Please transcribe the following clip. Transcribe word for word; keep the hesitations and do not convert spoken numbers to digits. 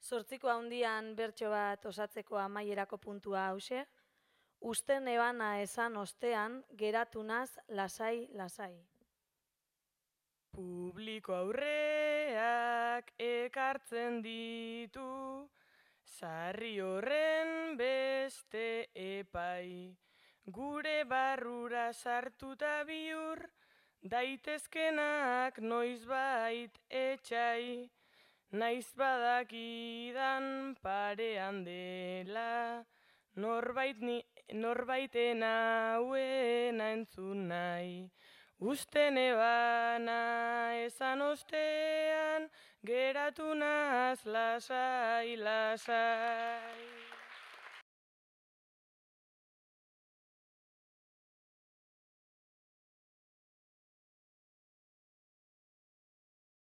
Zortziko handian bertso bat osatzeko amaierako puntua hause, uste nebana esan ostean geratu naz lasai-lasai. Publiko aurreak ekartzen ditu, sarri horren beste epai. Gure barrura sartuta bihur, daitezkenak noizbait etxai. Naiz badakidan parean dela, norbait ni, norbaiten hauena entzun nahi. Uste nebana esan ostean, geratu naz lasai, lasai.